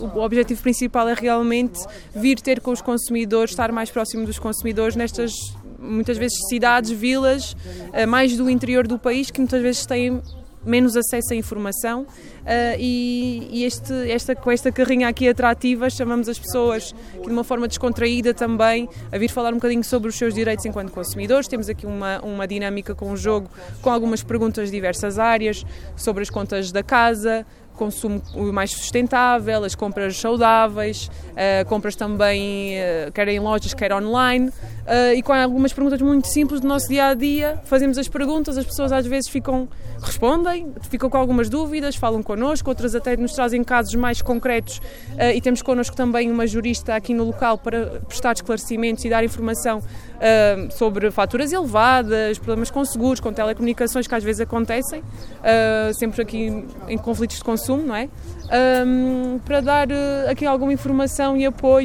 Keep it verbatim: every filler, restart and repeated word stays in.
O objetivo principal é realmente vir ter com os consumidores, estar mais próximo dos consumidores nestas, muitas vezes, cidades, vilas, mais do interior do país, que muitas vezes têm menos acesso à informação, uh, e, e este, esta, com esta carrinha aqui atrativa chamamos as pessoas que, de uma forma descontraída também, a vir falar um bocadinho sobre os seus direitos enquanto consumidores. Temos aqui uma, uma dinâmica com o jogo, com algumas perguntas de diversas áreas, sobre as contas da casa, consumo mais sustentável, as compras saudáveis, uh, compras também, uh, quer em lojas, quer online, uh, e com algumas perguntas muito simples do nosso dia-a-dia. Fazemos as perguntas, as pessoas às vezes ficam, respondem, ficam com algumas dúvidas, falam connosco, outras até nos trazem casos mais concretos, uh, e temos connosco também uma jurista aqui no local para prestar esclarecimentos e dar informação uh, sobre faturas elevadas, problemas com seguros, com telecomunicações que às vezes acontecem, uh, sempre aqui em conflitos de consumo, não é? Um, para dar uh, aqui alguma informação e apoio